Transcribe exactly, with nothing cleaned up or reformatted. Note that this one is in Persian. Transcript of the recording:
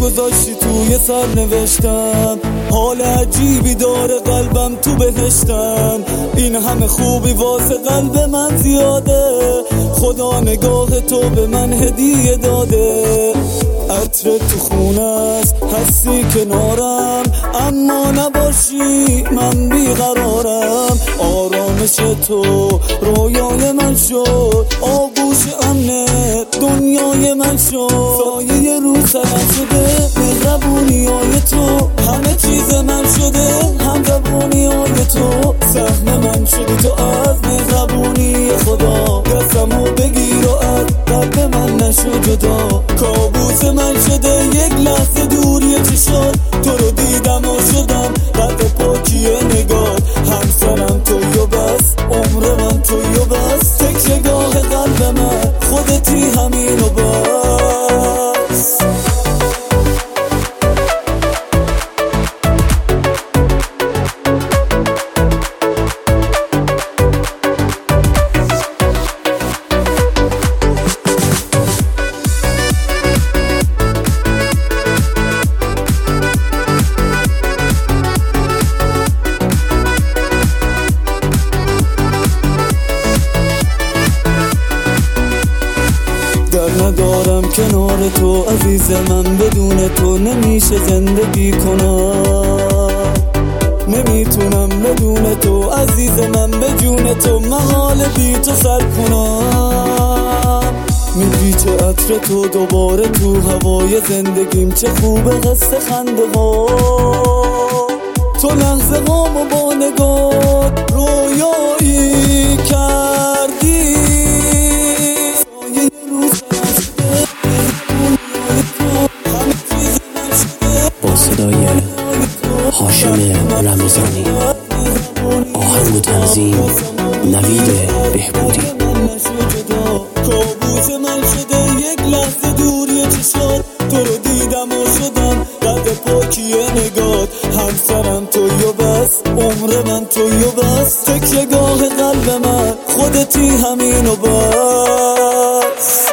گذاشتی توی سر نوشتم، حال عجیبی داره قلبم تو بهشتم. این همه خوبی واسه قلب من زیاده، خدا نگاه تو به من هدیه داده. عطر تو خونه است هستی کنارم، اما نباشی من بیقرارم. آرامش تو رویای من شد، آغوش امن دنیای من شد. سایه رو سرم شده مهربونی های تو، همه چیز من شده هم زبونی های تو. سهم من شدی تو از مهربونی خدا، دستمو بگیر و از قلب من نشو جدا. کابوس من شده یک لحظه دوری چشات، تو رو دیدم و شدم قد پاکی نگاه. همسرم توی و بس، عمر من توی و بس، تکیه‌گاه قلب من خودتی همین و بس. در ندارم کنار تو عزیز من، بدون تو نمیشه زندگی کنم. نمیتونم بدون تو عزیز من، به جون تو محال بی تو سر کنم. میپیچه عطر تو دوباره تو هوای زندگیم، چه خوبه قصه خنده ها. تو لحظه هامو با نگاه رویایی کردی. با صدای هاشم رمضانی، آهنگ و تنظیم نوید بهبودی. کابوس من شده یک لحظه دوری چشات، تو رو دیدم و شدم قد پاکی نگات. همسرم توی و بس، عمر من توی و بس، تکیه‌گاه قلب من خودتی همین و بس.